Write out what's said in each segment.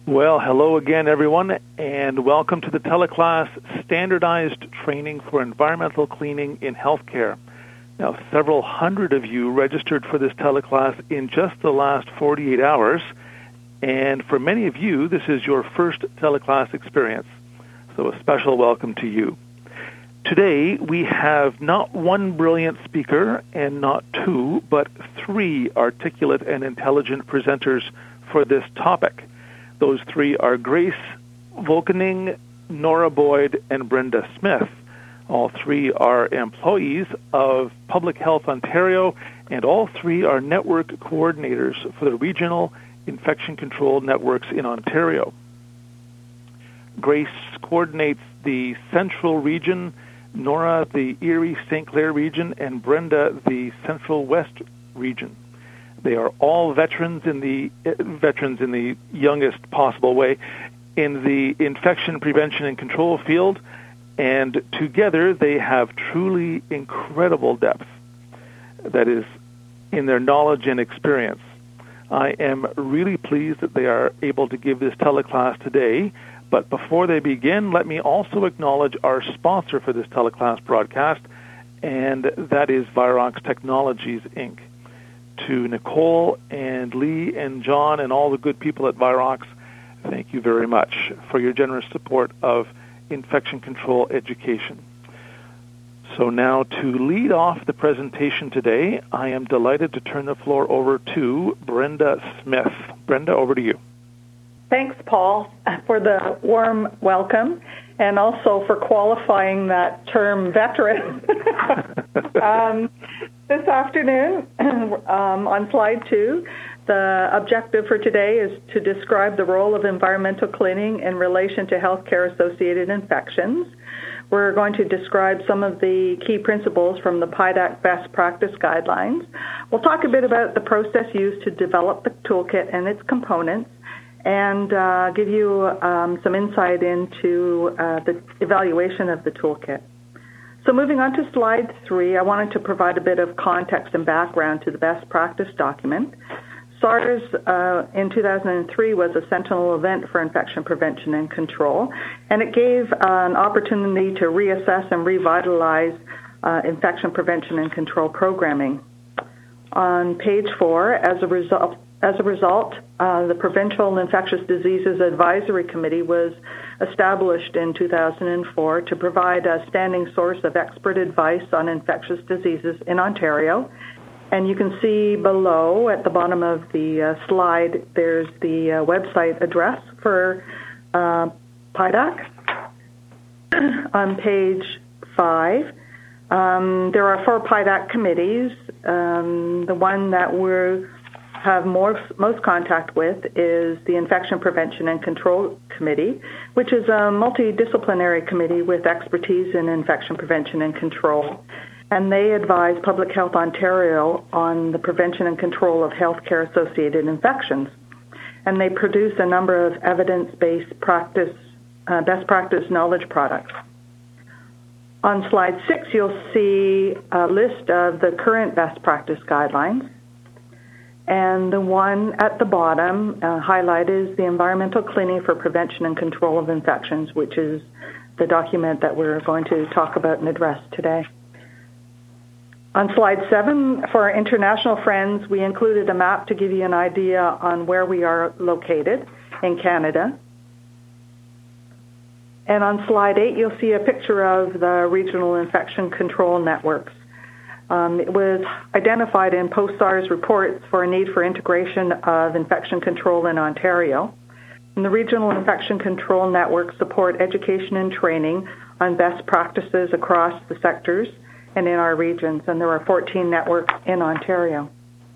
Well, hello again, everyone, and welcome to the teleclass Standardized Training for Environmental Cleaning in Healthcare. Now, several hundred of you registered for this teleclass in just the last 48 hours, and for many of you, this is your first teleclass experience, so a special welcome to you. Today, we have not one brilliant speaker and not two, but three articulate and intelligent presenters for this topic. Those three are Grace Volkening, Nora Boyd, and Brenda Smith. All three are employees of Public Health Ontario, and all three are network coordinators for the regional infection control networks in Ontario. Grace coordinates the Central region, Nora the Erie-St. Clair region, and Brenda the Central West region. They are all veterans in the youngest possible way in the infection prevention and control field, and together they have truly incredible depth, that is, in their knowledge and experience. I am really pleased that they are able to give this teleclass today, but before they begin, let me also acknowledge our sponsor for this teleclass broadcast, and that is Virox Technologies, Inc. To Nicole and Lee and John and all the good people at Virox, thank you very much for your generous support of infection control education. So now to lead off the presentation today, I am delighted to turn the floor over to Brenda Smith. Brenda, over to you. Thanks, Paul, for the warm welcome and also for qualifying that term veteran. This afternoon, on slide 2, the objective for today is to describe the role of environmental cleaning in relation to healthcare-associated infections. We're going to describe some of the key principles from the PIDAC best practice guidelines. We'll talk a bit about the process used to develop the toolkit and its components, and give you some insight into the evaluation of the toolkit. So moving on to slide 3, I wanted to provide a bit of context and background to the best practice document. SARS in 2003 was a sentinel event for infection prevention and control, and it gave an opportunity to reassess and revitalize infection prevention and control programming. On page 4, as a result, the Provincial Infectious Diseases Advisory Committee was established in 2004 to provide a standing source of expert advice on infectious diseases in Ontario. And you can see below at the bottom of the slide, there's the website address for PIDAC. On page 5, there are 4 PIDAC committees. The one that we have most contact with is the Infection Prevention and Control Committee, which is a multidisciplinary committee with expertise in infection prevention and control. And they advise Public Health Ontario on the prevention and control of healthcare-associated infections. And they produce a number of evidence-based best practice knowledge products. On slide 6, you'll see a list of the current best practice guidelines. And the one at the bottom highlighted is the Environmental Cleaning for Prevention and Control of Infections, which is the document that we're going to talk about and address today. On slide 7, for our international friends, we included a map to give you an idea on where we are located in Canada. And on slide 8, you'll see a picture of the regional infection control networks. It was identified in post-SARS reports for a need for integration of infection control in Ontario. And the regional infection control networks support education and training on best practices across the sectors and in our regions, and there are 14 networks in Ontario.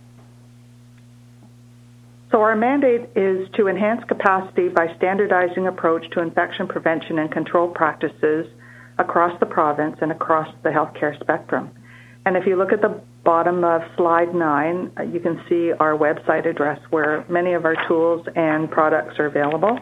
So our mandate is to enhance capacity by standardizing approach to infection prevention and control practices across the province and across the healthcare spectrum. And if you look at the bottom of slide 9, you can see our website address where many of our tools and products are available.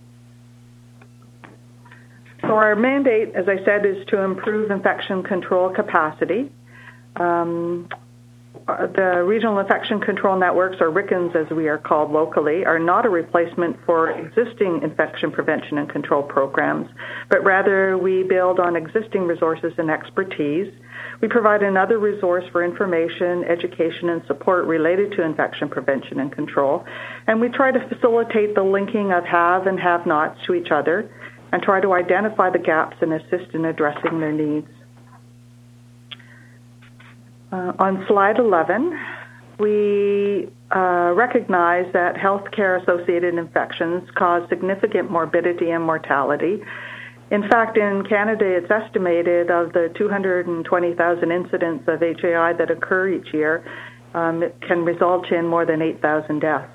So our mandate, as I said, is to improve infection control capacity. the Regional Infection Control Networks, or RICNs as we are called locally, are not a replacement for existing infection prevention and control programs, but rather we build on existing resources and expertise. We provide another resource for information, education, and support related to infection prevention and control, and we try to facilitate the linking of have and have-nots to each other and try to identify the gaps and assist in addressing their needs. On slide 11, we recognize that healthcare-associated infections cause significant morbidity and mortality. In fact, in Canada, it's estimated of the 220,000 incidents of HAI that occur each year, it can result in more than 8,000 deaths.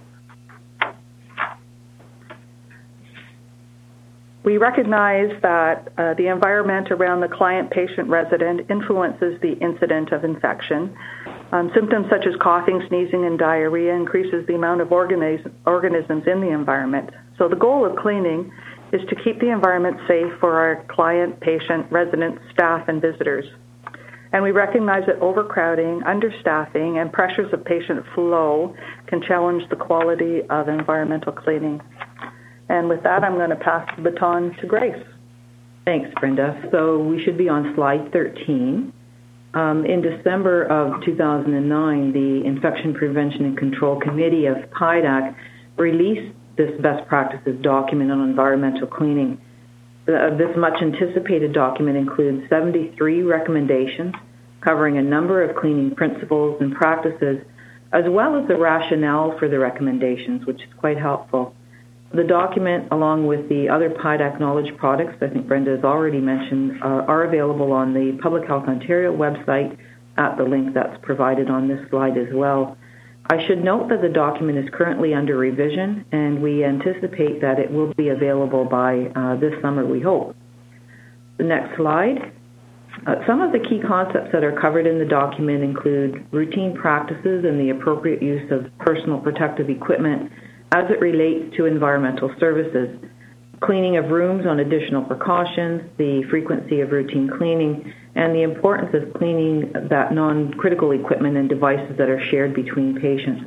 We recognize that the environment around the client, patient, resident influences the incident of infection. Symptoms such as coughing, sneezing, and diarrhea increases the amount of organisms in the environment. So the goal of cleaning is to keep the environment safe for our client, patient, residents, staff, and visitors. And we recognize that overcrowding, understaffing, and pressures of patient flow can challenge the quality of environmental cleaning. And with that, I'm going to pass the baton to Grace. Thanks, Brenda. So we should be on slide 13. In December of 2009, the Infection Prevention and Control Committee of PIDAC released this best practices document on environmental cleaning. This much-anticipated document includes 73 recommendations covering a number of cleaning principles and practices, as well as the rationale for the recommendations, which is quite helpful. The document, along with the other PIDAC knowledge products I think Brenda has already mentioned, are available on the Public Health Ontario website at the link that's provided on this slide as well. I should note that the document is currently under revision, and we anticipate that it will be available by this summer, we hope. The next slide. Some of the key concepts that are covered in the document include routine practices and the appropriate use of personal protective equipment as it relates to environmental services, cleaning of rooms on additional precautions, the frequency of routine cleaning, and the importance of cleaning that non-critical equipment and devices that are shared between patients.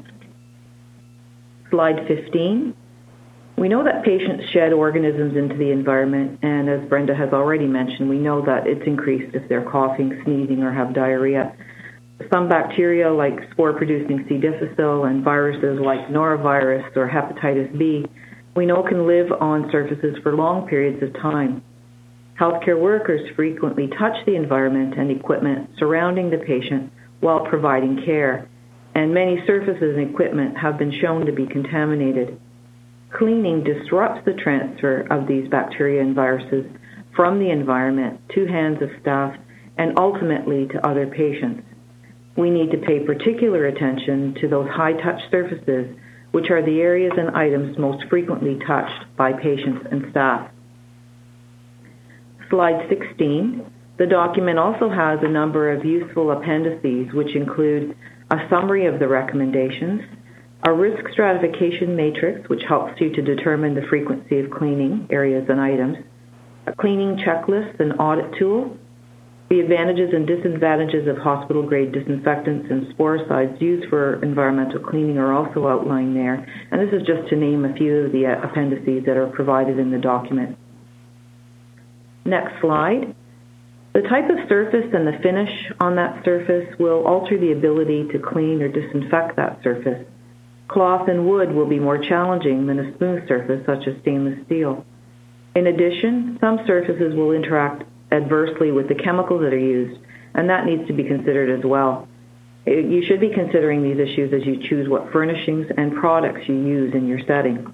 Slide 15. We know that patients shed organisms into the environment, and as Brenda has already mentioned, we know that it's increased if they're coughing, sneezing, or have diarrhea. Some bacteria like spore-producing C. difficile and viruses like norovirus or hepatitis B, we know can live on surfaces for long periods of time. Healthcare workers frequently touch the environment and equipment surrounding the patient while providing care, and many surfaces and equipment have been shown to be contaminated. Cleaning disrupts the transfer of these bacteria and viruses from the environment to hands of staff and ultimately to other patients. We need to pay particular attention to those high-touch surfaces, which are the areas and items most frequently touched by patients and staff. Slide 16. The document also has a number of useful appendices, which include a summary of the recommendations, a risk stratification matrix, which helps you to determine the frequency of cleaning areas and items, a cleaning checklist and audit tool. The advantages and disadvantages of hospital-grade disinfectants and sporicides used for environmental cleaning are also outlined there, and this is just to name a few of the appendices that are provided in the document. Next slide. The type of surface and the finish on that surface will alter the ability to clean or disinfect that surface. Cloth and wood will be more challenging than a smooth surface such as stainless steel. In addition, some surfaces will interact adversely with the chemicals that are used, and that needs to be considered as well. You should be considering these issues as you choose what furnishings and products you use in your setting.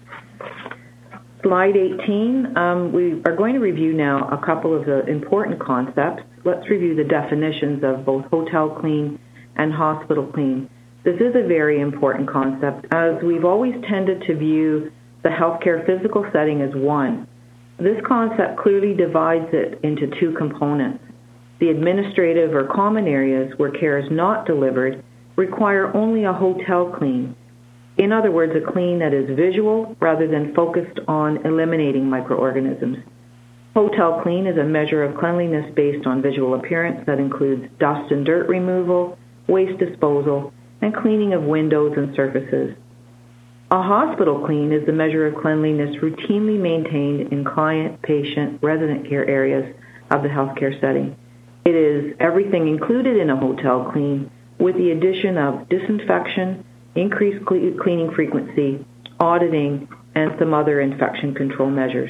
Slide 18, we are going to review now a couple of the important concepts. Let's review the definitions of both hotel clean and hospital clean. This is a very important concept, as we've always tended to view the healthcare physical setting as one. This concept clearly divides it into two components. The administrative or common areas where care is not delivered require only a hotel clean. In other words, a clean that is visual rather than focused on eliminating microorganisms. Hotel clean is a measure of cleanliness based on visual appearance that includes dust and dirt removal, waste disposal, and cleaning of windows and surfaces. A hospital clean is the measure of cleanliness routinely maintained in client, patient, resident care areas of the healthcare setting. It is everything included in a hotel clean with the addition of disinfection, increased cleaning frequency, auditing, and some other infection control measures.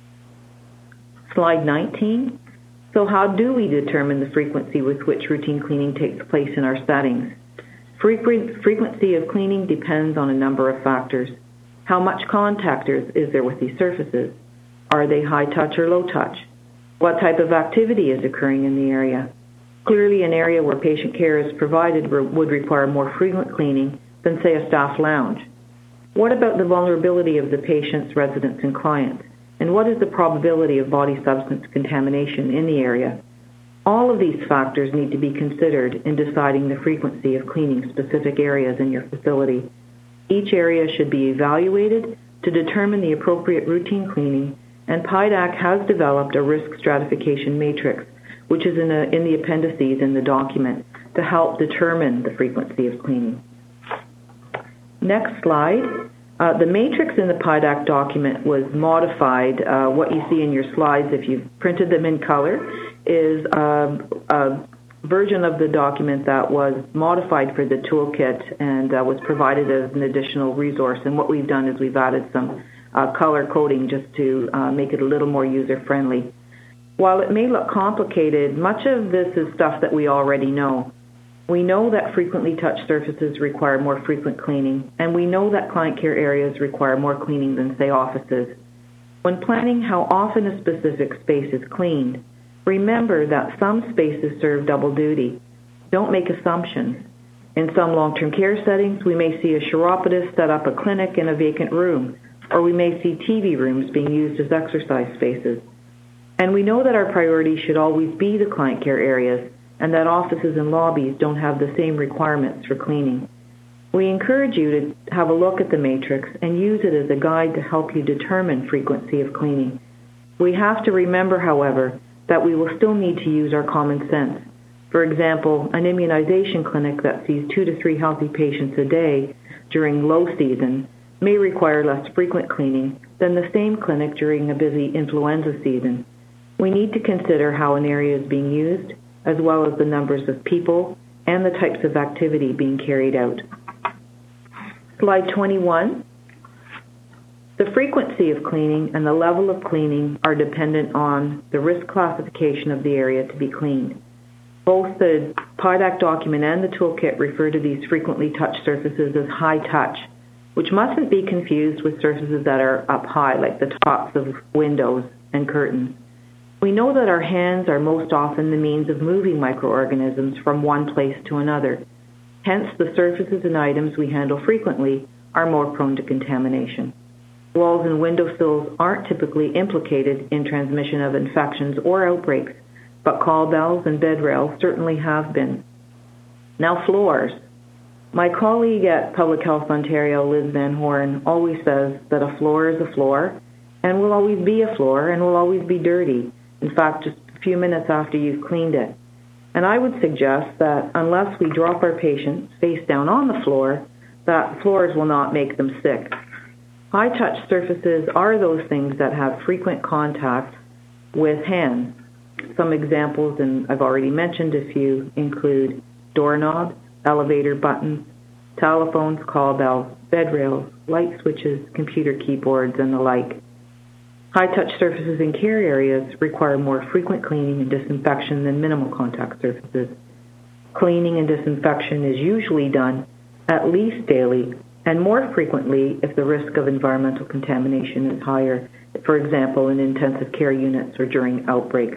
Slide 19. So how do we determine the frequency with which routine cleaning takes place in our settings? Frequency of cleaning depends on a number of factors. How much contact is there with these surfaces? Are they high touch or low touch? What type of activity is occurring in the area? Clearly, an area where patient care is provided would require more frequent cleaning than, say, a staff lounge. What about the vulnerability of the patients, residents, and clients? And what is the probability of body substance contamination in the area? All of these factors need to be considered in deciding the frequency of cleaning specific areas in your facility. Each area should be evaluated to determine the appropriate routine cleaning, and PIDAC has developed a risk stratification matrix, which is in the appendices in the document, to help determine the frequency of cleaning. Next slide. The matrix in the PIDAC document was modified. What you see in your slides, if you've printed them in color, is a version of the document that was modified for the toolkit and was provided as an additional resource. And what we've done is we've added some color coding just to make it a little more user-friendly. While it may look complicated, much of this is stuff that we already know. We know that frequently touched surfaces require more frequent cleaning, and we know that client care areas require more cleaning than, say, offices. When planning how often a specific space is cleaned, remember that some spaces serve double duty. Don't make assumptions. In some long-term care settings, we may see a chiropodist set up a clinic in a vacant room, or we may see TV rooms being used as exercise spaces. And we know that our priority should always be the client care areas, and that offices and lobbies don't have the same requirements for cleaning. We encourage you to have a look at the matrix and use it as a guide to help you determine frequency of cleaning. We have to remember, however, that we will still need to use our common sense. For example, an immunization clinic that sees 2 to 3 healthy patients a day during low season may require less frequent cleaning than the same clinic during a busy influenza season. We need to consider how an area is being used, as well as the numbers of people and the types of activity being carried out. Slide 21. The frequency of cleaning and the level of cleaning are dependent on the risk classification of the area to be cleaned. Both the PIDAC document and the toolkit refer to these frequently touched surfaces as high touch, which mustn't be confused with surfaces that are up high, like the tops of windows and curtains. We know that our hands are most often the means of moving microorganisms from one place to another. Hence, the surfaces and items we handle frequently are more prone to contamination. Walls and windowsills aren't typically implicated in transmission of infections or outbreaks, but call bells and bed rails certainly have been. Now, floors. My colleague at Public Health Ontario, Liz Van Horn, always says that a floor is a floor and will always be a floor and will always be dirty. In fact, just a few minutes after you've cleaned it. And I would suggest that unless we drop our patients face down on the floor, that floors will not make them sick. High-touch surfaces are those things that have frequent contact with hands. Some examples, and I've already mentioned a few, include doorknobs, elevator buttons, telephones, call bells, bed rails, light switches, computer keyboards, and the like. High-touch surfaces in care areas require more frequent cleaning and disinfection than minimal contact surfaces. Cleaning and disinfection is usually done at least daily, and more frequently if the risk of environmental contamination is higher, for example, in intensive care units or during outbreaks.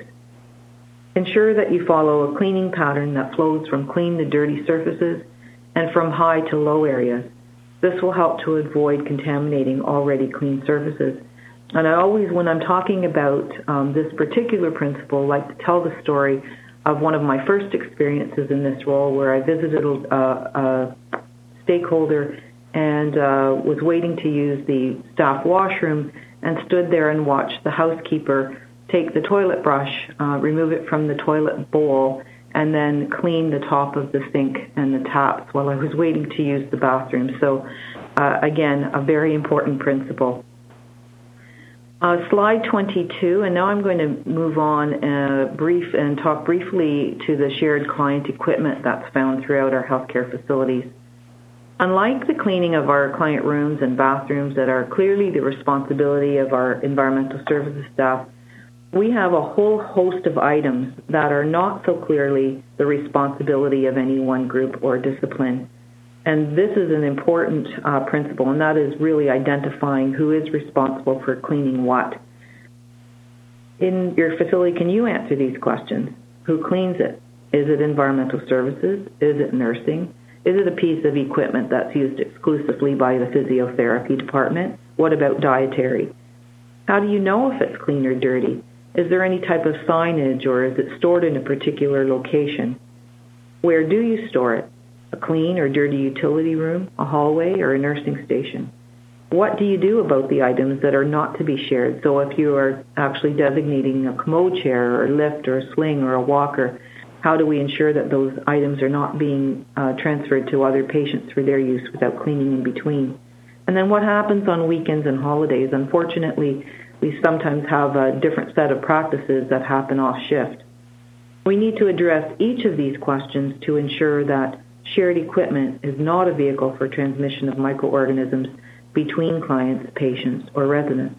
Ensure that you follow a cleaning pattern that flows from clean to dirty surfaces and from high to low areas. This will help to avoid contaminating already clean surfaces. And I always, when I'm talking about this particular principle, like to tell the story of one of my first experiences in this role where I visited a stakeholder and was waiting to use the staff washroom and stood there and watched the housekeeper take the toilet brush, remove it from the toilet bowl, and then clean the top of the sink and the taps while I was waiting to use the bathroom. So, again, a very important principle. Slide 22, and now I'm going to move on and talk briefly to the shared client equipment that's found throughout our healthcare facilities. Unlike the cleaning of our client rooms and bathrooms that are clearly the responsibility of our environmental services staff, we have a whole host of items that are not so clearly the responsibility of any one group or discipline. And this is an important principle, and that is really identifying who is responsible for cleaning what. In your facility, can you answer these questions? Who cleans it? Is it environmental services? Is it nursing? Is it a piece of equipment that's used exclusively by the physiotherapy department? What about dietary? How do you know if it's clean or dirty? Is there any type of signage, or is it stored in a particular location? Where do you store it? A clean or dirty utility room, a hallway, or a nursing station? What do you do about the items that are not to be shared? So if you are actually designating a commode chair or a lift or a sling or a walker, how do we ensure that those items are not being transferred to other patients for their use without cleaning in between? And then what happens on weekends and holidays? Unfortunately, we sometimes have a different set of practices that happen off shift. We need to address each of these questions to ensure that shared equipment is not a vehicle for transmission of microorganisms between clients, patients, or residents.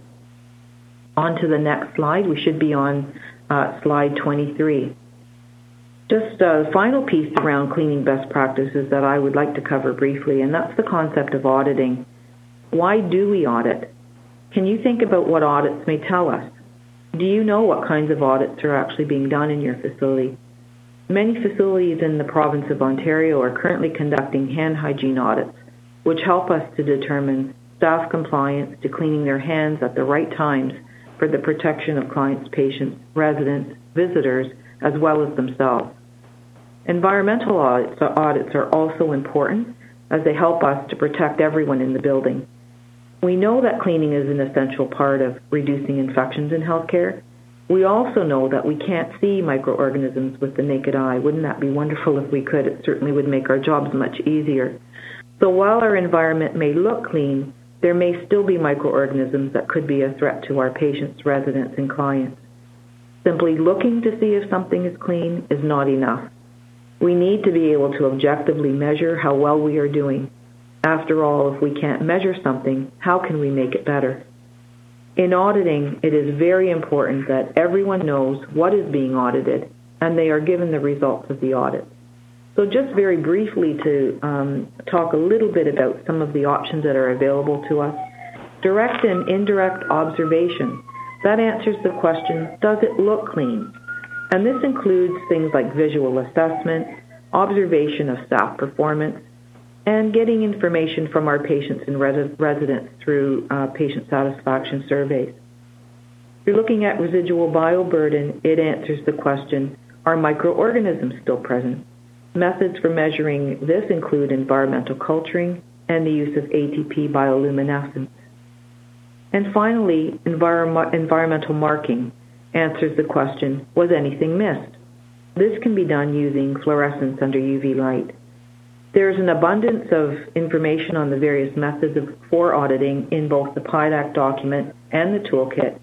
On to the next slide. We should be on slide 23. Just a final piece around cleaning best practices that I would like to cover briefly, and that's the concept of auditing. Why do we audit? Can you think about what audits may tell us? Do you know what kinds of audits are actually being done in your facility? Many facilities in the province of Ontario are currently conducting hand hygiene audits, which help us to determine staff compliance to cleaning their hands at the right times for the protection of clients, patients, residents, visitors, as well as themselves. Environmental audits are also important as they help us to protect everyone in the building. We know that cleaning is an essential part of reducing infections in healthcare. We also know that we can't see microorganisms with the naked eye. Wouldn't that be wonderful if we could? It certainly would make our jobs much easier. So while our environment may look clean, there may still be microorganisms that could be a threat to our patients, residents, and clients. Simply looking to see if something is clean is not enough. We need to be able to objectively measure how well we are doing. After all, if we can't measure something, how can we make it better? In auditing, it is very important that everyone knows what is being audited and they are given the results of the audit. So just very briefly to talk a little bit about some of the options that are available to us. Direct and indirect observation. That answers the question, does it look clean? And this includes things like visual assessment, observation of staff performance, and getting information from our patients and residents through patient satisfaction surveys. If you're looking at residual bioburden, it answers the question, are microorganisms still present? Methods for measuring this include environmental culturing and the use of ATP bioluminescence. And finally, environmental marking answers the question, was anything missed? This can be done using fluorescence under UV light. There's an abundance of information on the various methods for auditing in both the PIDAC document and the toolkit,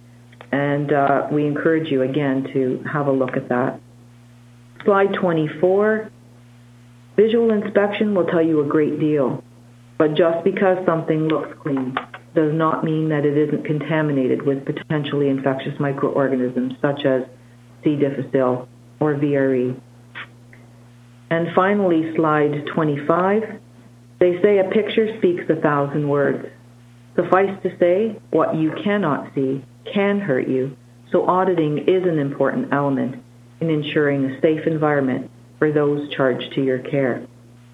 and we encourage you again to have a look at that. Slide 24. Visual inspection will tell you a great deal, but just because something looks clean does not mean that it isn't contaminated with potentially infectious microorganisms such as C. difficile or VRE. And finally, slide 25. They say a picture speaks 1,000 words. Suffice to say, what you cannot see can hurt you, so auditing is an important element in ensuring a safe environment for those charged to your care.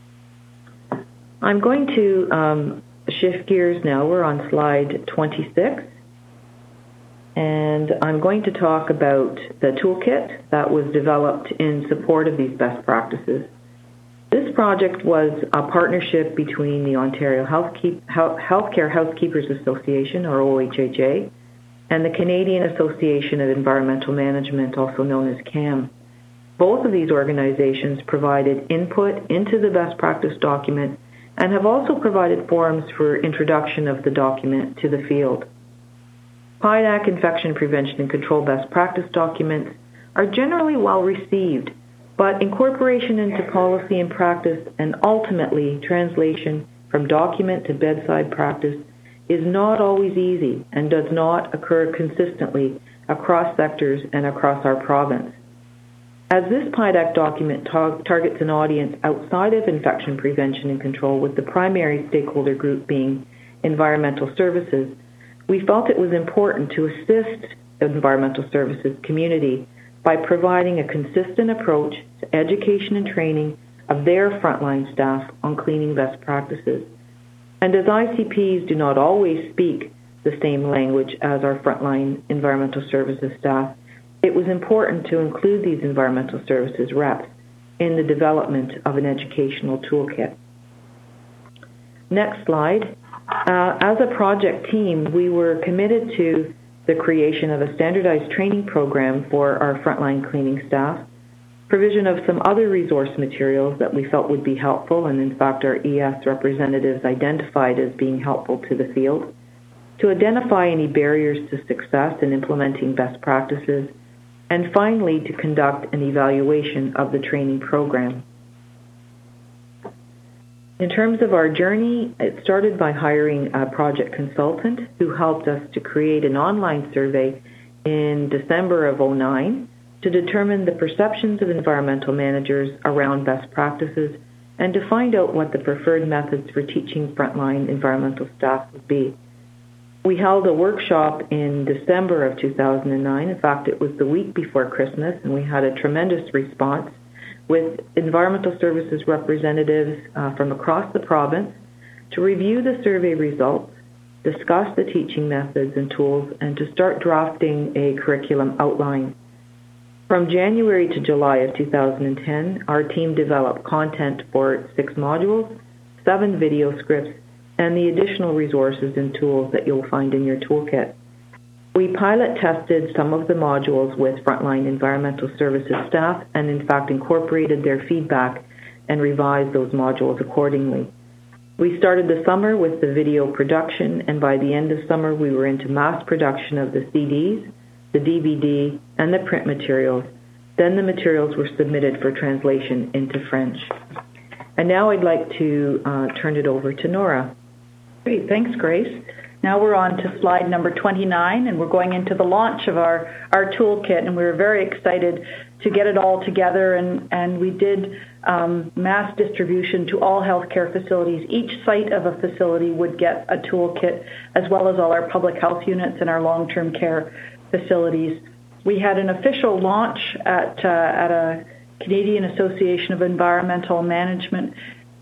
I'm going to shift gears now. We're on slide 26. And I'm going to talk about the toolkit that was developed in support of these best practices. This project was a partnership between the Ontario Healthcare Housekeepers Association, or OHHA, and the Canadian Association of Environmental Management, also known as CAM. Both of these organizations provided input into the best practice document and have also provided forums for introduction of the document to the field. PIDAC infection prevention and control best practice documents are generally well received, but incorporation into policy and practice and ultimately translation from document to bedside practice is not always easy and does not occur consistently across sectors and across our province. As this PIDAC document targets an audience outside of infection prevention and control, with the primary stakeholder group being environmental services, we felt it was important to assist the environmental services community by providing a consistent approach to education and training of their frontline staff on cleaning best practices. And as ICPs do not always speak the same language as our frontline environmental services staff, it was important to include these environmental services reps in the development of an educational toolkit. Next slide. As a project team, we were committed to the creation of a standardized training program for our frontline cleaning staff, provision of some other resource materials that we felt would be helpful, and in fact our ES representatives identified as being helpful to the field, to identify any barriers to success in implementing best practices, and finally to conduct an evaluation of the training program. In terms of our journey, it started by hiring a project consultant who helped us to create an online survey in December of 2009 to determine the perceptions of environmental managers around best practices and to find out what the preferred methods for teaching frontline environmental staff would be. We held a workshop in December of 2009. In fact, it was the week before Christmas, and we had a tremendous response with environmental services representatives from across the province to review the survey results, discuss the teaching methods and tools, and to start drafting a curriculum outline. From January to July of 2010, our team developed content for 6 modules, 7 video scripts, and the additional resources and tools that you'll find in your toolkit. We pilot tested some of the modules with frontline environmental services staff and in fact incorporated their feedback and revised those modules accordingly. We started the summer with the video production, and by the end of summer we were into mass production of the CDs, the DVD, and the print materials. Then the materials were submitted for translation into French. And now I'd like to turn it over to Nora. Great, thanks, Grace. Now we're on to slide number 29, and we're going into the launch of our toolkit, and we were very excited to get it all together, and we did mass distribution to all healthcare facilities. Each site of a facility would get a toolkit, as well as all our public health units and our long-term care facilities. We had an official launch at a Canadian Association of Environmental Management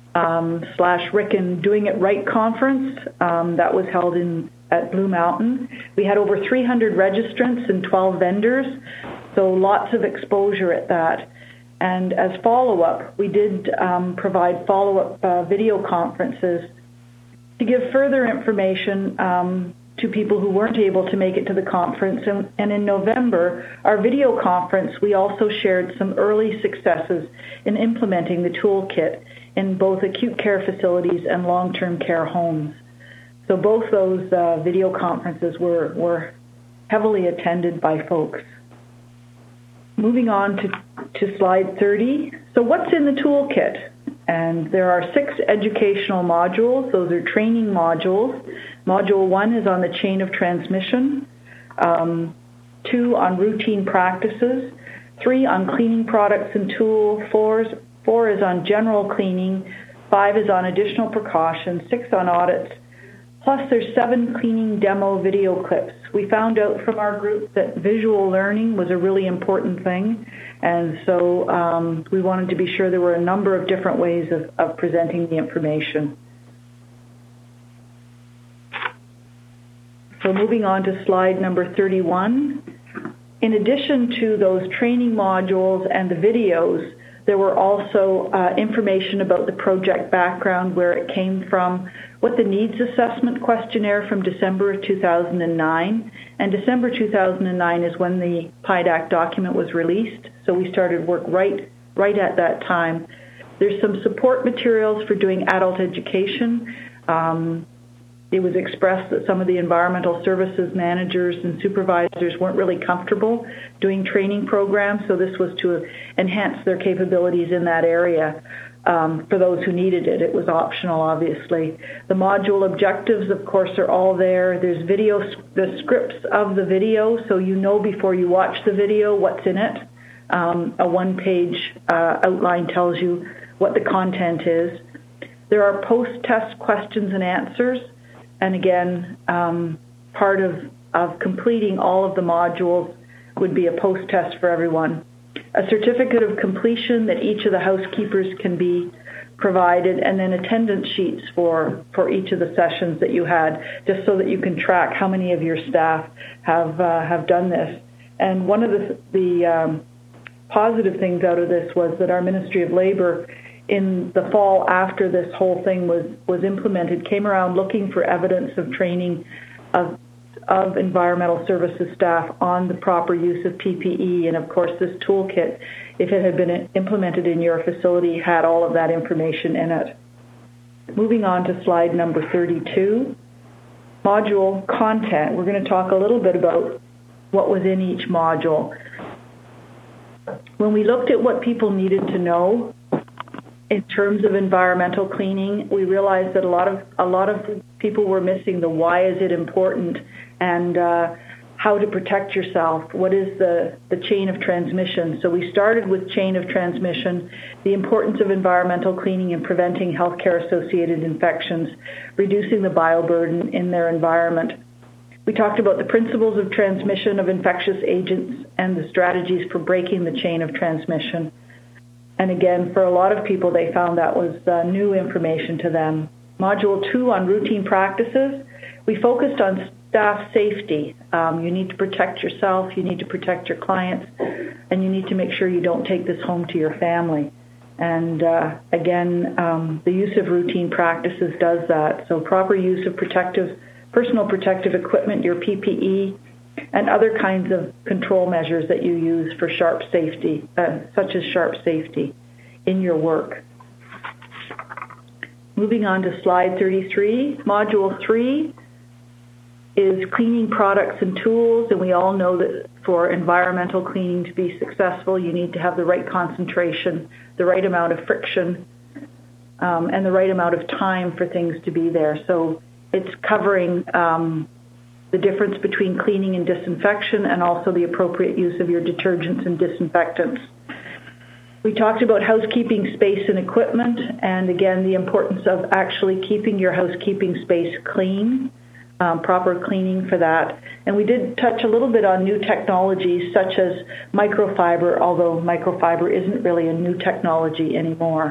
/RICN Doing It Right conference that was held at Blue Mountain. We had over 300 registrants and 12 vendors, so lots of exposure at that. And as follow-up, we did provide follow-up video conferences to give further information to people who weren't able to make it to the conference. And in November, our video conference, we also shared some early successes in implementing the toolkit in both acute care facilities and long-term care homes. So both those video conferences were heavily attended by folks. Moving on to slide 30. So what's in the toolkit? And there are 6 educational modules. Those are training modules. Module 1 is on the chain of transmission, 2 on routine practices, 3 on cleaning products and tools, 4 is on general cleaning, 5 is on additional precautions, 6 on audits, plus there's 7 cleaning demo video clips. We found out from our group that visual learning was a really important thing, and so we wanted to be sure there were a number of different ways of presenting the information. So moving on to slide number 31. In addition to those training modules and the videos, There were also information about the project background, where it came from, what the needs assessment questionnaire from December of 2009. And December 2009 is when the PIDAC document was released, so we started work right at that time. There's some support materials for doing adult education. It was expressed that some of the environmental services managers and supervisors weren't really comfortable doing training programs, so this was to enhance their capabilities in that area for those who needed it. It was optional, obviously. The module objectives, of course, are all there. There's the scripts of the video, so you know before you watch the video what's in it. A one-page outline tells you what the content is. There are post-test questions and answers. And again, part of completing all of the modules would be a post-test for everyone. A certificate of completion that each of the housekeepers can be provided, and then attendance sheets for each of the sessions that you had, just so that you can track how many of your staff have done this. And one of the positive things out of this was that our Ministry of Labour, in the fall after this whole thing was implemented, came around looking for evidence of training of environmental services staff on the proper use of PPE. And of course, this toolkit, if it had been implemented in your facility, had all of that information in it. Moving on to slide number 32, module content. We're going to talk a little bit about what was in each module. When we looked at what people needed to know in terms of environmental cleaning, we realized that a lot of people were missing the why is it important, and how to protect yourself. What is the chain of transmission? So we started with chain of transmission, the importance of environmental cleaning and preventing healthcare-associated infections, reducing the bioburden in their environment. We talked about the principles of transmission of infectious agents and the strategies for breaking the chain of transmission. And again, for a lot of people, they found that was new information to them. Module 2 on routine practices, we focused on staff safety. You need to protect yourself, you need to protect your clients, and you need to make sure you don't take this home to your family. And again, the use of routine practices does that. So proper use of personal protective equipment, your PPE, and other kinds of control measures that you use for sharp safety, such as sharp safety in your work. Moving on to slide 33, module 3 is cleaning products and tools, and we all know that for environmental cleaning to be successful, you need to have the right concentration, the right amount of friction, and the right amount of time for things to be there. So it's covering the difference between cleaning and disinfection, and also the appropriate use of your detergents and disinfectants. We talked about housekeeping space and equipment, and again, the importance of actually keeping your housekeeping space clean, proper cleaning for that. And we did touch a little bit on new technologies such as microfiber, although microfiber isn't really a new technology anymore.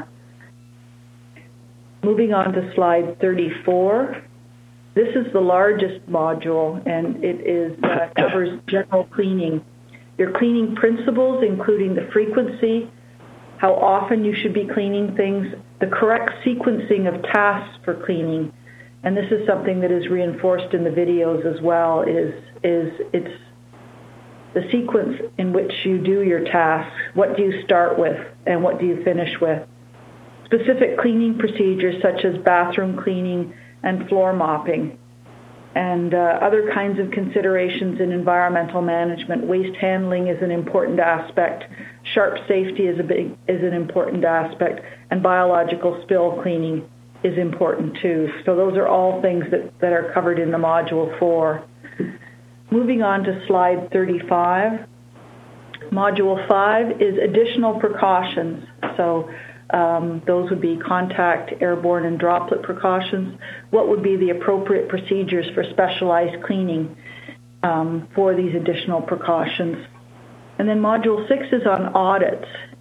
Moving on to slide 34. This is the largest module, and it covers general cleaning. Your cleaning principles, including the frequency, how often you should be cleaning things, the correct sequencing of tasks for cleaning, and this is something that is reinforced in the videos as well, it's the sequence in which you do your tasks. What do you start with and what do you finish with? Specific cleaning procedures such as bathroom cleaning and floor mopping, and other kinds of considerations in environmental management. Waste handling is an important aspect. Sharp safety is an important aspect, and biological spill cleaning is important too. So those are all things that are covered in the module 4. Moving on to slide 35. Module 5 is additional precautions. So those would be contact, airborne, and droplet precautions. What would be the appropriate procedures for specialized cleaning for these additional precautions? And then Module 6 is on audits.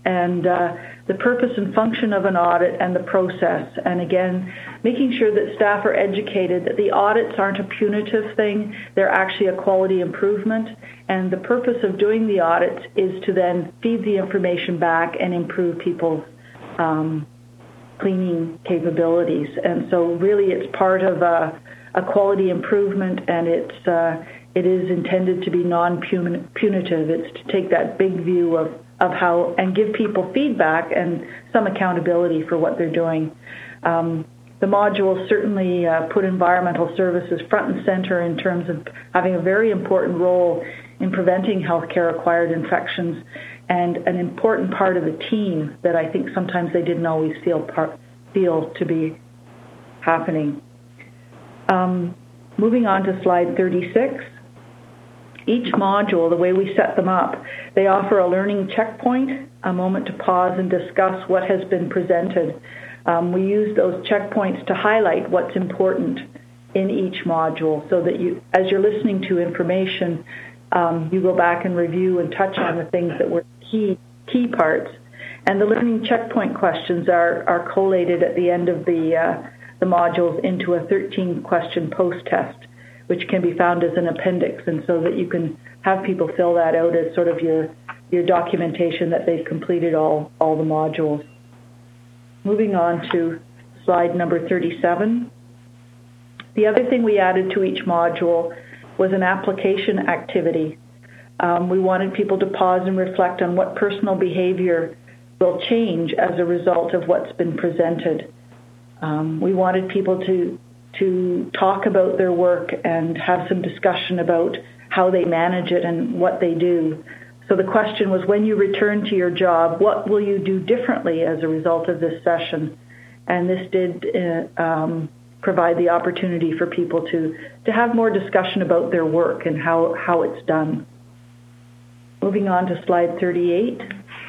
and the purpose and function of an audit and the process. And again, making sure that staff are educated that the audits aren't a punitive thing, they're actually a quality improvement. And the purpose of doing the audits is to then feed the information back and improve people's cleaning capabilities. And so really it's part of a quality improvement, and it is intended to be non-punitive. It's to take that big view of how, and give people feedback and some accountability for what they're doing. The modules certainly put environmental services front and center in terms of having a very important role in preventing healthcare-acquired infections, and an important part of the team that I think sometimes they didn't always feel to be happening. Moving on to slide 36. Each module, the way we set them up, they offer a learning checkpoint, a moment to pause and discuss what has been presented. We use those checkpoints to highlight what's important in each module, so that you, as you're listening to information, you go back and review and touch on the things that were key parts. And the learning checkpoint questions are collated at the end of the modules into a 13-question post-test, which can be found as an appendix, and so that you can have people fill that out as sort of your documentation that they've completed all the modules. Moving on to slide number 37. The other thing we added to each module was an application activity. We wanted people to pause and reflect on what personal behavior will change as a result of what's been presented. We wanted people to talk about their work and have some discussion about how they manage it and what they do. So the question was, when you return to your job, what will you do differently as a result of this session? And this did provide the opportunity for people to have more discussion about their work and how it's done. Moving on to slide 38.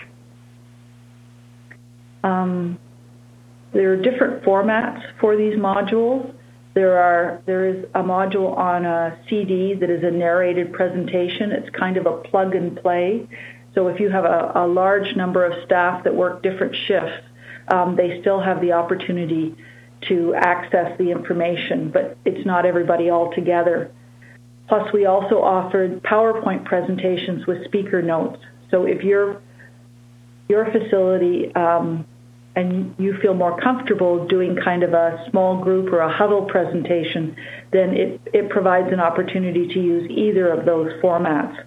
There are different formats for these modules. There is a module on a CD that is a narrated presentation. It's kind of a plug and play. So if you have a large number of staff that work different shifts, they still have the opportunity to access the information, but it's not everybody all together. Plus, we also offered PowerPoint presentations with speaker notes. So if your facility and you feel more comfortable doing kind of a small group or a huddle presentation, then it provides an opportunity to use either of those formats.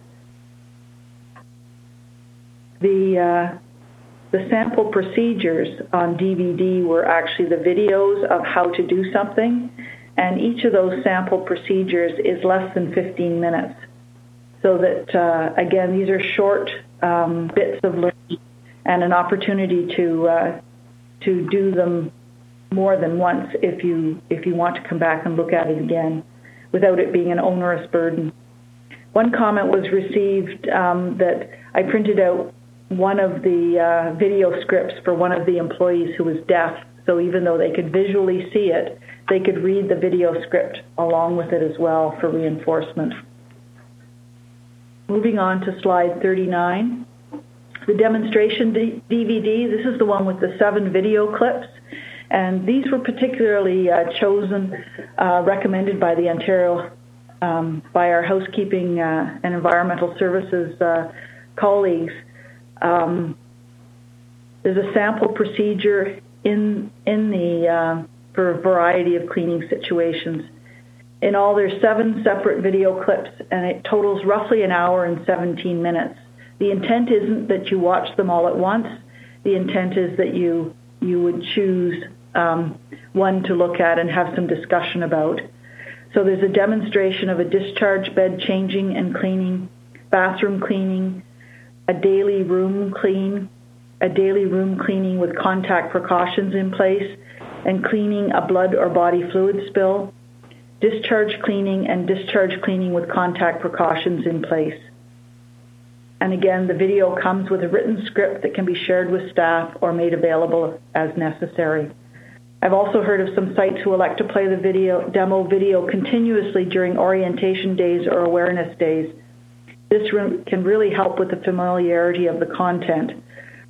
The sample procedures on DVD were actually the videos of how to do something, and each of those sample procedures is less than 15 minutes. So that, again, these are short bits of learning and an opportunity to do them more than once if you want to come back and look at it again without it being an onerous burden. One comment was received that I printed out one of the video scripts for one of the employees who was deaf, so even though they could visually see it, they could read the video script along with it as well for reinforcement. Moving on to slide 39. The demonstration DVD, this is the one with the 7 video clips, and these were particularly chosen, recommended by the Ontario, by our housekeeping and environmental services colleagues. There's a sample procedure in the for a variety of cleaning situations. In all, there's 7 separate video clips, and it totals roughly an hour and 17 minutes. The intent isn't that you watch them all at once. The intent is that you would choose one to look at and have some discussion about. So there's a demonstration of a discharge bed changing and cleaning, bathroom cleaning, a daily room cleaning with contact precautions in place, and cleaning a blood or body fluid spill, discharge cleaning and discharge cleaning with contact precautions in place. And again, the video comes with a written script that can be shared with staff or made available as necessary. I've also heard of some sites who elect to play the demo video continuously during orientation days or awareness days. This can really help with the familiarity of the content.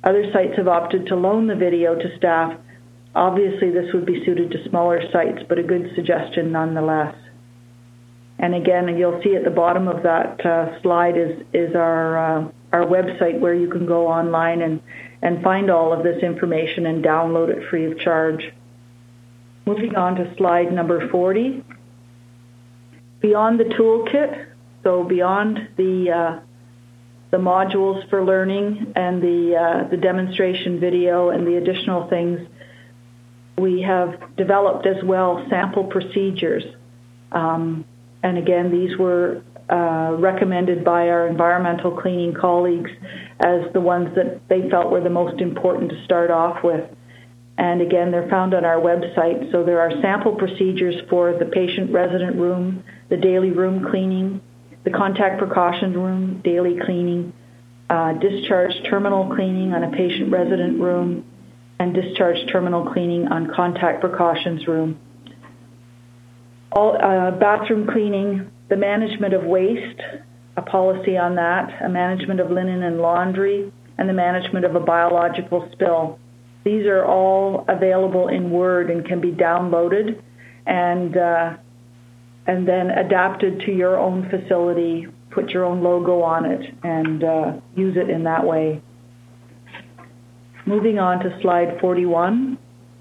Other sites have opted to loan the video to staff. Obviously, this would be suited to smaller sites, but a good suggestion nonetheless. And again, you'll see at the bottom of that slide is our website where you can go online and find all of this information and download it free of charge. Moving on to slide number 40. Beyond the toolkit, so beyond the modules for learning and the demonstration video and the additional things, we have developed as well sample procedures. And again, these were recommended by our environmental cleaning colleagues as the ones that they felt were the most important to start off with. And again, they're found on our website. So there are sample procedures for the patient resident room, the daily room cleaning, the contact precaution room, daily cleaning, discharge terminal cleaning on a patient resident room, and discharge terminal cleaning on contact precautions room. All bathroom cleaning, the management of waste, a policy on that, a management of linen and laundry, and the management of a biological spill. These are all available in Word and can be downloaded and then adapted to your own facility, put your own logo on it, and use it in that way. Moving on to slide 41.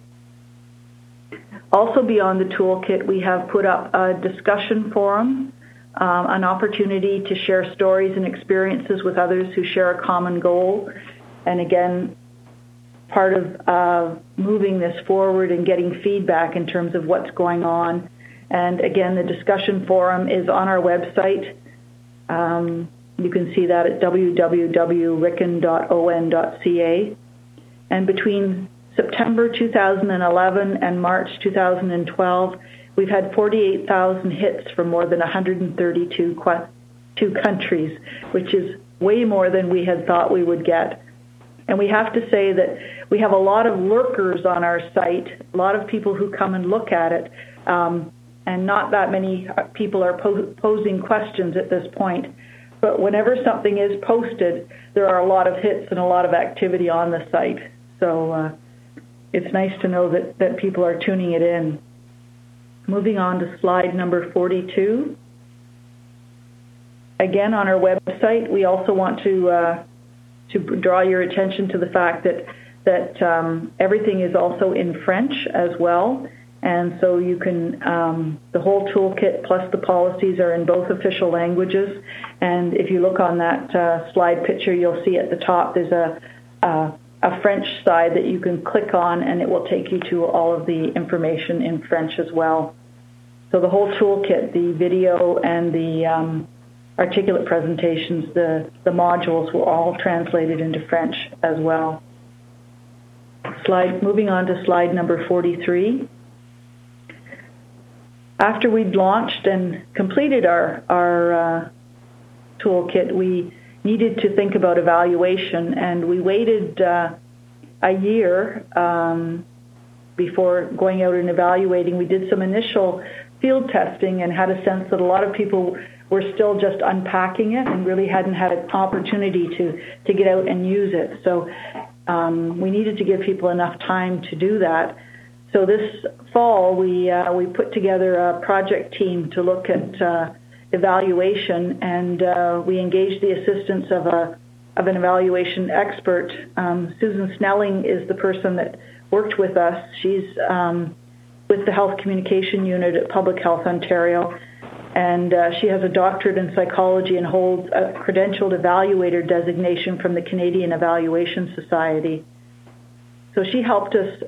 Also beyond the toolkit, we have put up a discussion forum, an opportunity to share stories and experiences with others who share a common goal. And again, part of moving this forward and getting feedback in terms of what's going on. And again, the discussion forum is on our website. You can see that at www.ricken.on.ca. And between September 2011 and March 2012, we've had 48,000 hits from more than 132 countries, which is way more than we had thought we would get. And we have to say that we have a lot of lurkers on our site, a lot of people who come and look at it, and not that many people are posing questions at this point. But whenever something is posted, there are a lot of hits and a lot of activity on the site. So it's nice to know that people are tuning it in. Moving on to slide number 42. Again, on our website, we also want to draw your attention to the fact that everything is also in French as well. And so you can, the whole toolkit plus the policies are in both official languages. And if you look on that slide picture, you'll see at the top there's a French side that you can click on, and it will take you to all of the information in French as well. So the whole toolkit, the video and the articulate presentations, the modules were all translated into French as well. Moving on to slide number 43. After we'd launched and completed our toolkit, we needed to think about evaluation, and we waited a year before going out and evaluating. We did some initial field testing and had a sense that a lot of people were still just unpacking it and really hadn't had an opportunity to get out and use it. So we needed to give people enough time to do that. So this fall, we put together a project team to look at evaluation, and we engaged the assistance of an evaluation expert. Susan Snelling is the person that worked with us. She's with the Health Communication Unit at Public Health Ontario, and she has a doctorate in psychology and holds a credentialed evaluator designation from the Canadian Evaluation Society. So she helped us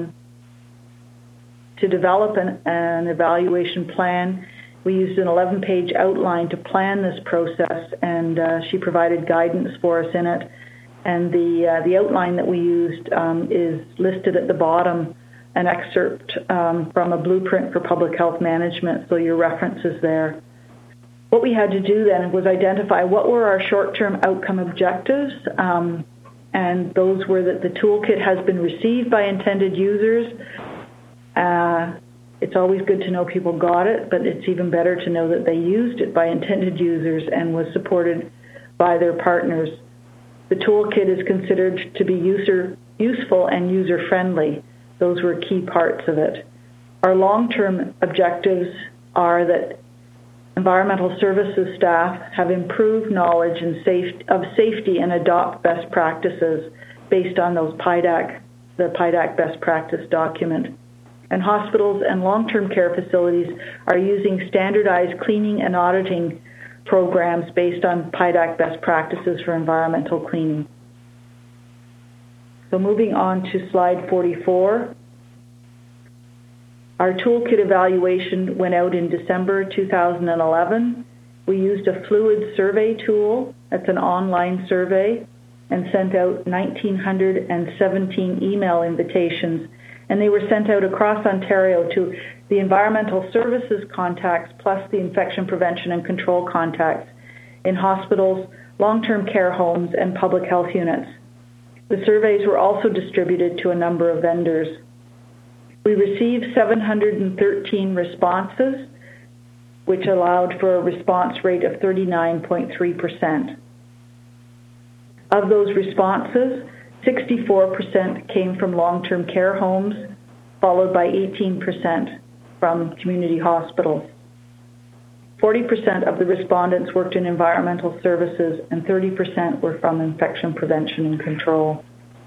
to develop an evaluation plan. We used an 11-page outline to plan this process, and she provided guidance for us in it. And the outline that we used is listed at the bottom, an excerpt from a blueprint for public health management, so your reference is there. What we had to do then was identify what were our short-term outcome objectives, and those were that the toolkit has been received by intended users. It's always good to know people got it, but it's even better to know that they used it by intended users and was supported by their partners. The toolkit is considered to be useful and user-friendly. Those were key parts of it. Our long-term objectives are that environmental services staff have improved knowledge of safety and adopt best practices based on those the PIDAC best practice document. And hospitals and long-term care facilities are using standardized cleaning and auditing programs based on PIDAC best practices for environmental cleaning. So moving on to slide 44. Our toolkit evaluation went out in December 2011. We used a fluid survey tool, that's an online survey, and sent out 1,917 email invitations. And they were sent out across Ontario to the environmental services contacts plus the infection prevention and control contacts in hospitals, long-term care homes, and public health units. The surveys were also distributed to a number of vendors. We received 713 responses, which allowed for a response rate of 39.3%. Of those responses, 64% came from long-term care homes, followed by 18% from community hospitals. 40% of the respondents worked in environmental services and 30% were from infection prevention and control.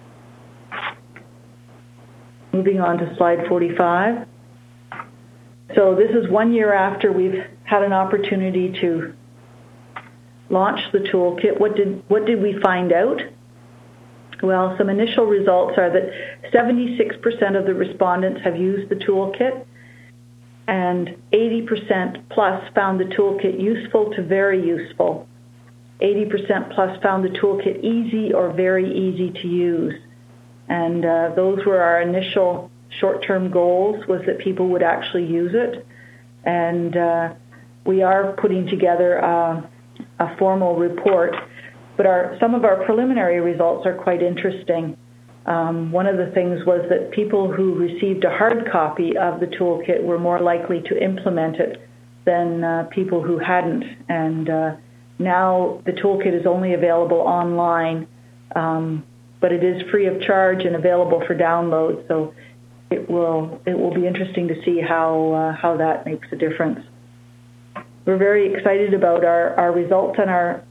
Moving on to slide 45. So this is 1 year after we've had an opportunity to launch the toolkit. What did we find out? Well, some initial results are that 76% of the respondents have used the toolkit, and 80% plus found the toolkit useful to very useful. 80% plus found the toolkit easy or very easy to use. And those were our initial short-term goals, was that people would actually use it. And we are putting together a formal report. But some of our preliminary results are quite interesting. One of the things was that people who received a hard copy of the toolkit were more likely to implement it than people who hadn't. And now the toolkit is only available online, but it is free of charge and available for download. So it will be interesting to see how that makes a difference. We're very excited about our results and our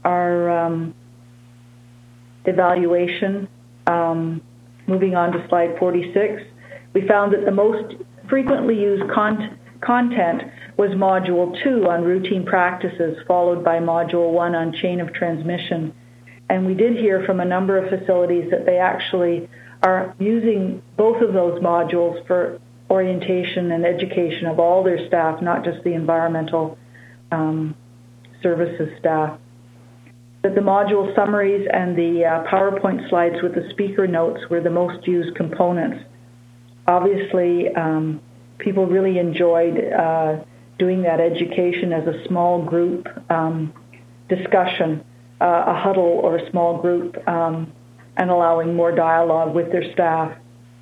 evaluation. Moving on to slide 46, we found that the most frequently used content was Module 2 on routine practices, followed by Module 1 on chain of transmission. And we did hear from a number of facilities that they actually are using both of those modules for orientation and education of all their staff, not just the environmental services staff. That the module summaries and the PowerPoint slides with the speaker notes were the most used components. Obviously, people really enjoyed doing that education as a small group discussion, a huddle or a small group, and allowing more dialogue with their staff.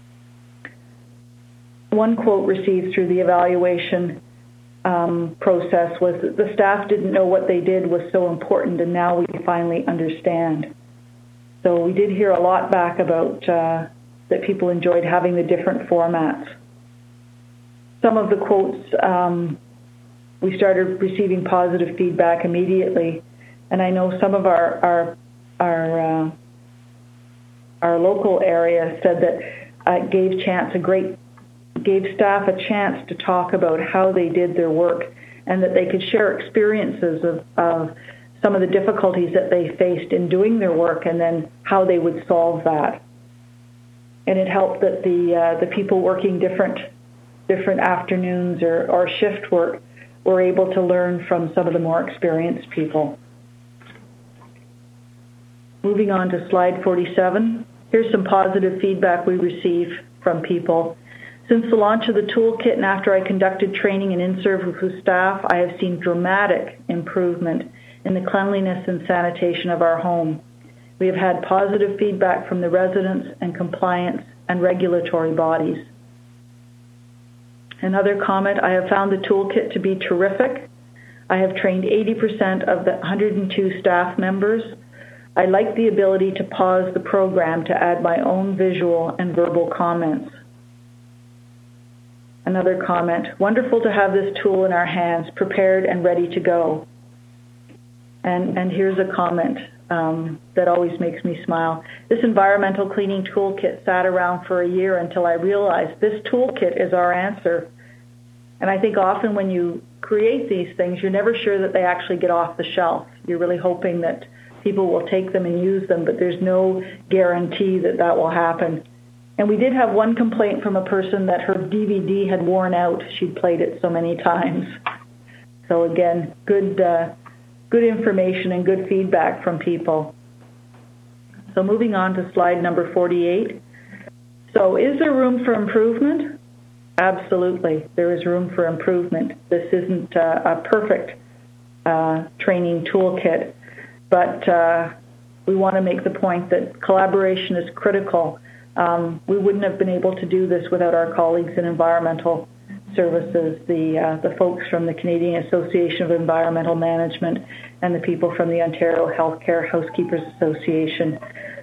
One quote received through the evaluation process was that the staff didn't know what they did was so important, and now we finally understand. So we did hear a lot back about that people enjoyed having the different formats. Some of the quotes, we started receiving positive feedback immediately, and I know some of our local area said that gave staff a chance to talk about how they did their work, and that they could share experiences of some of the difficulties that they faced in doing their work, and then how they would solve that. And it helped that the people working different afternoons or shift work were able to learn from some of the more experienced people. Moving on to slide 47, here's some positive feedback we received from people. Since the launch of the toolkit and after I conducted training and in-service with staff, I have seen dramatic improvement in the cleanliness and sanitation of our home. We have had positive feedback from the residents and compliance and regulatory bodies. Another comment, I have found the toolkit to be terrific. I have trained 80% of the 102 staff members. I like the ability to pause the program to add my own visual and verbal comments. Another comment, wonderful to have this tool in our hands, prepared and ready to go. And here's a comment that always makes me smile. This environmental cleaning toolkit sat around for a year until I realized this toolkit is our answer. And I think often when you create these things, you're never sure that they actually get off the shelf. You're really hoping that people will take them and use them, but there's no guarantee that that will happen. And we did have one complaint from a person that her DVD had worn out. She'd played it so many times. So again, good information and good feedback from people. So moving on to slide number 48. So is there room for improvement? Absolutely, there is room for improvement. This isn't a perfect training toolkit, but we want to make the point that collaboration is critical. We wouldn't have been able to do this without our colleagues in environmental services, the folks from the Canadian Association of Environmental Management and the people from the Ontario Healthcare Housekeepers Association.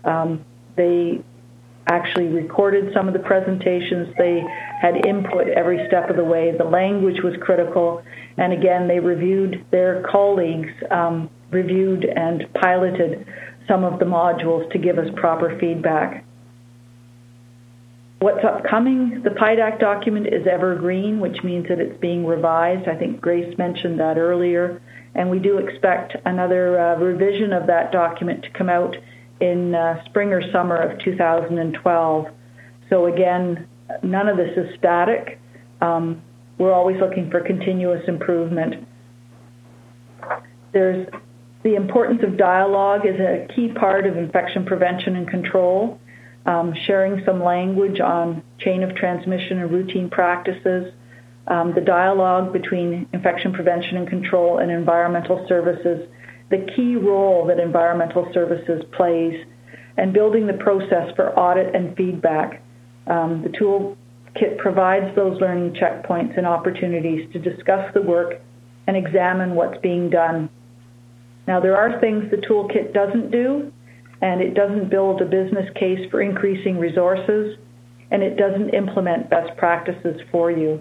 They actually recorded some of the presentations. They had input every step of the way. The language was critical. And again, they reviewed, their colleagues reviewed and piloted some of the modules to give us proper feedback. What's upcoming? The PIDAC document is evergreen, which means that it's being revised. I think Grace mentioned that earlier. And we do expect another revision of that document to come out in spring or summer of 2012. So again, none of this is static. We're always looking for continuous improvement. There's the importance of dialogue is a key part of infection prevention and control. Sharing some language on chain of transmission and routine practices, the dialogue between infection prevention and control and environmental services, the key role that environmental services plays, and building the process for audit and feedback. The toolkit provides those learning checkpoints and opportunities to discuss the work and examine what's being done. Now, there are things the toolkit doesn't do, and it doesn't build a business case for increasing resources, and it doesn't implement best practices for you.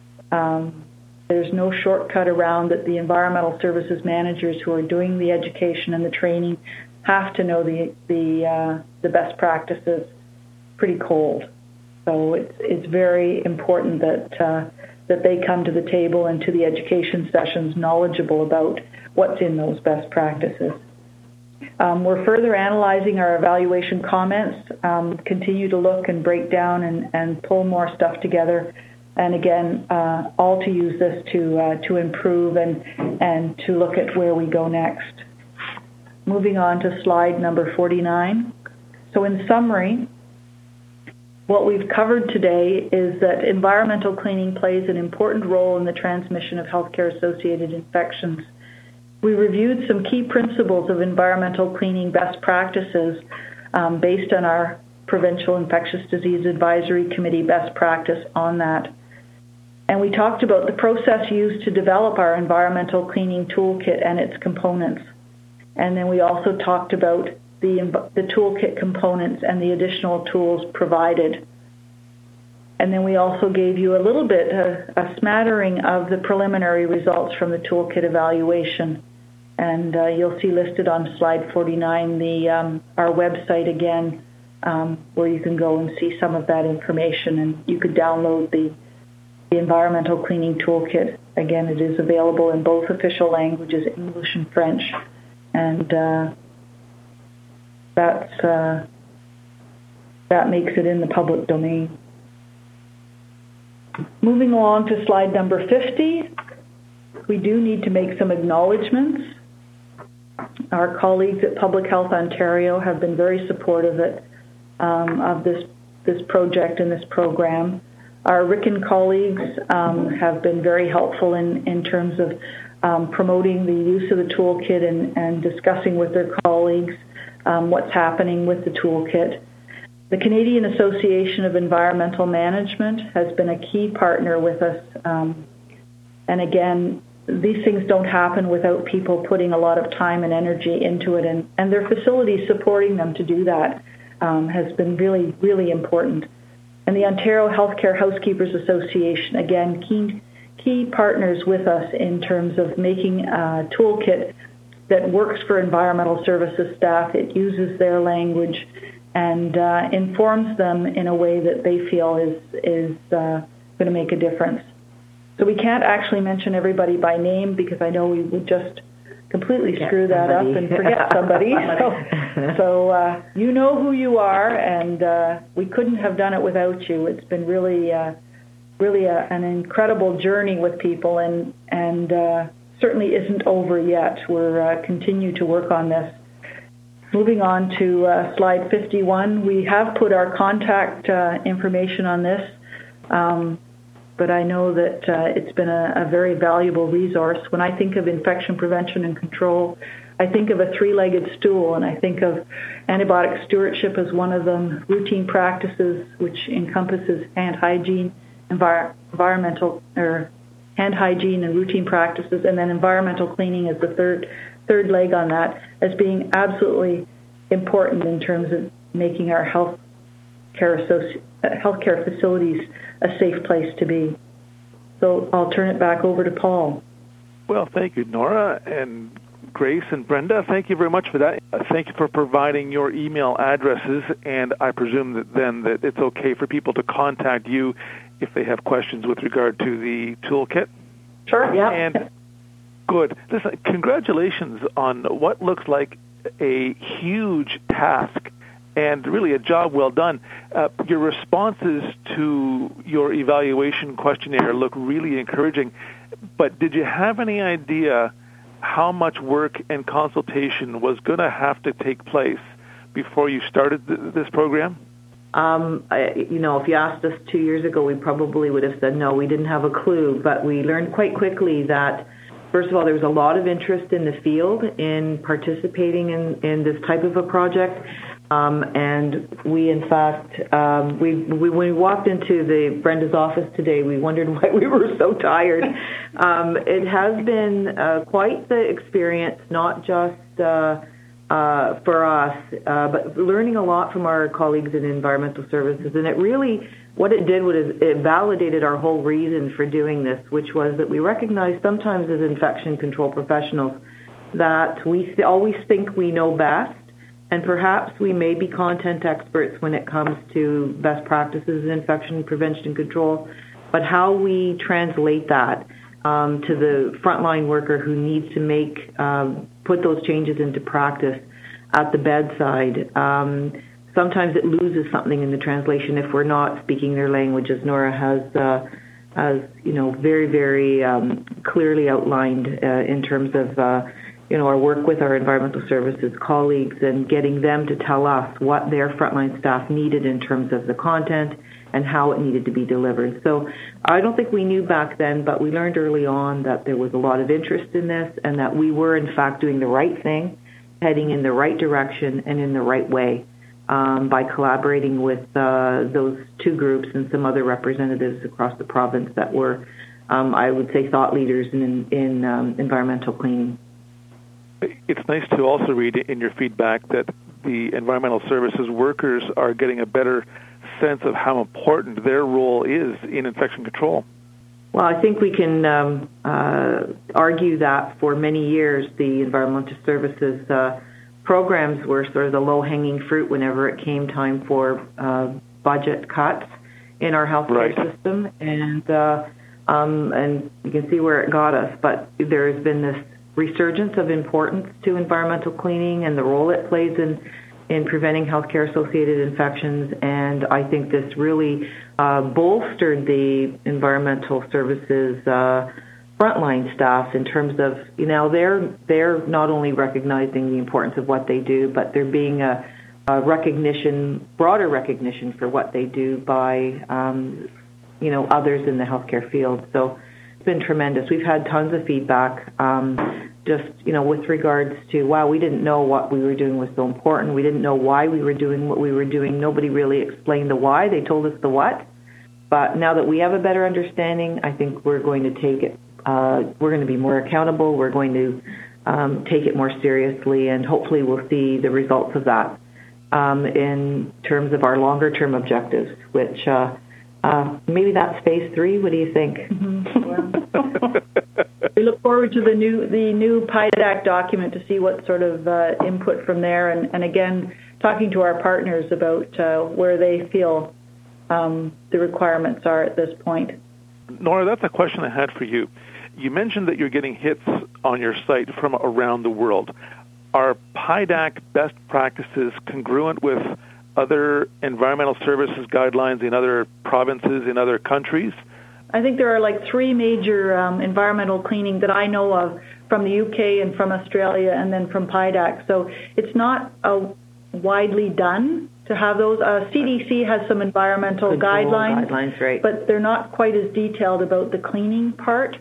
There's no shortcut around that. The environmental services managers who are doing the education and the training have to know the best practices pretty cold. So it's very important that they come to the table and to the education sessions knowledgeable about what's in those best practices. We're further analyzing our evaluation comments, continue to look and break down and pull more stuff together, and again, all to use this to improve and to look at where we go next. Moving on to slide number 49. So in summary, what we've covered today is that environmental cleaning plays an important role in the transmission of healthcare-associated infections. We reviewed some key principles of environmental cleaning best practices based on our Provincial Infectious Disease Advisory Committee best practice on that. And we talked about the process used to develop our environmental cleaning toolkit and its components. And then we also talked about the toolkit components and the additional tools provided. And then we also gave you a little bit, a smattering of the preliminary results from the toolkit evaluation. And you'll see listed on slide 49 our website again, where you can go and see some of that information. And you could download the environmental cleaning toolkit. Again, it is available in both official languages, English and French. And that makes it in the public domain. Moving along to slide number 50, we do need to make some acknowledgments. Our colleagues at Public Health Ontario have been very supportive of this project and this program. Our RICN colleagues have been very helpful in terms of promoting the use of the toolkit and discussing with their colleagues what's happening with the toolkit. The Canadian Association of Environmental Management has been a key partner with us. And again, these things don't happen without people putting a lot of time and energy into it, and their facilities supporting them to do that has been really, really important. And the Ontario Healthcare Housekeepers Association, again, key partners with us in terms of making a toolkit that works for environmental services staff. It uses their language and informs them in a way that they feel is going to make a difference. So we can't actually mention everybody by name because I know we would just completely screw that up and forget somebody. So you know who you are, and we couldn't have done it without you. It's been really an incredible journey with people, and certainly isn't over yet. We're continue to work on this. Moving on to slide 51, we have put our contact information on this. But I know that it's been a very valuable resource. When I think of infection prevention and control, I think of a three-legged stool, and I think of antibiotic stewardship as one of them, routine practices, which encompasses hand hygiene, environmental or hand hygiene and routine practices, and then environmental cleaning as the third leg on that, as being absolutely important in terms of making our healthcare facilities a safe place to be. So I'll turn it back over to Paul. Well, thank you, Nora, and Grace and Brenda. Thank you very much for that. Thank you for providing your email addresses, and I presume that it's okay for people to contact you if they have questions with regard to the toolkit. Sure, yeah. And good. Listen, congratulations on what looks like a huge task and really a job well done. Your responses to your evaluation questionnaire look really encouraging, but did you have any idea how much work and consultation was going to have to take place before you started this program? If you asked us 2 years ago, we probably would have said no, we didn't have a clue, but we learned quite quickly that, first of all, there was a lot of interest in the field in participating in this type of a project. And we, in fact, when we walked into Brenda's office today, we wondered why we were so tired. It has been quite the experience, not just for us, but learning a lot from our colleagues in environmental services. And it really, what it did was it validated our whole reason for doing this, which was that we recognize sometimes as infection control professionals that we always think we know best. And perhaps we may be content experts when it comes to best practices in infection prevention and control, but how we translate that to the frontline worker who needs to put those changes into practice at the bedside, sometimes it loses something in the translation if we're not speaking their language, as Nora has very, very clearly outlined in terms of our work with our environmental services colleagues and getting them to tell us what their frontline staff needed in terms of the content and how it needed to be delivered. So I don't think we knew back then, but we learned early on that there was a lot of interest in this and that we were, in fact, doing the right thing, heading in the right direction and in the right way by collaborating with those two groups and some other representatives across the province that were, I would say, thought leaders in environmental cleaning. It's nice to also read in your feedback that the environmental services workers are getting a better sense of how important their role is in infection control. Well, I think we can argue that for many years the environmental services programs were sort of the low-hanging fruit whenever it came time for budget cuts in our healthcare system, and you can see where it got us. But there has been this resurgence of importance to environmental cleaning and the role it plays in preventing healthcare-associated infections, and I think this really bolstered the environmental services frontline staff in terms of, they're not only recognizing the importance of what they do, but there being a broader recognition for what they do by, others in the healthcare field. So it's been tremendous. We've had tons of feedback, with regards to, wow, we didn't know what we were doing was so important. We didn't know why we were doing what we were doing. Nobody really explained the why. They told us the what. But now that we have a better understanding, I think we're going to take it we're going to be more accountable. We're going to take it more seriously, and hopefully we'll see the results of that in terms of our longer-term objectives, which maybe that's phase 3. What do you think? We look forward to the new PIDAC document to see what sort of input from there, and again, talking to our partners about where they feel the requirements are at this point. Nora, that's a question I had for you. You mentioned that you're getting hits on your site from around the world. Are PIDAC best practices congruent with other environmental services guidelines in other provinces, in other countries? I think there are like 3 major environmental cleaning that I know of from the UK and from Australia and then from PIDAC. So it's not widely done to have those. CDC has some environmental guidelines, right, but they're not quite as detailed about the cleaning part.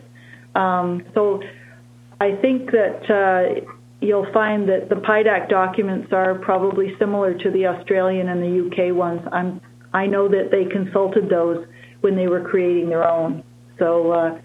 So I think that you'll find that the PIDAC documents are probably similar to the Australian and the UK ones. I know that they consulted those when they were creating their own. So,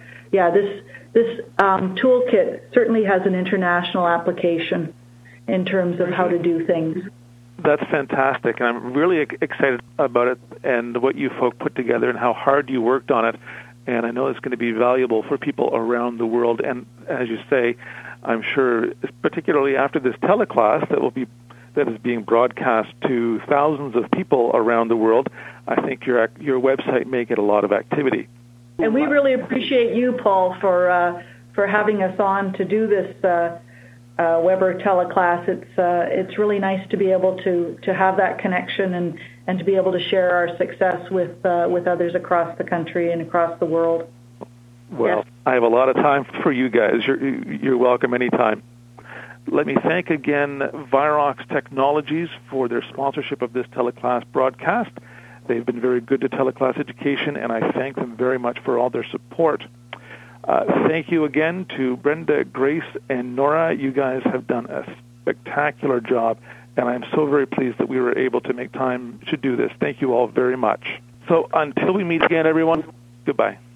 this toolkit certainly has an international application in terms of how to do things. That's fantastic, and I'm really excited about it and what you folk put together and how hard you worked on it. And I know it's going to be valuable for people around the world. And as you say, I'm sure, particularly after this teleclass that is being broadcast to thousands of people around the world, I think your website may get a lot of activity. And we really appreciate you, Paul, for having us on to do this Weber teleclass. It's really nice to be able to have that connection and to be able to share our success with others across the country and across the world. Well, yes. I have a lot of time for you guys. You're welcome anytime. Let me thank again Virox Technologies for their sponsorship of this teleclass broadcast. They've been very good to teleclass education, and I thank them very much for all their support. Thank you again to Brenda, Grace, and Nora. You guys have done a spectacular job, and I'm so very pleased that we were able to make time to do this. Thank you all very much. So until we meet again, everyone, goodbye.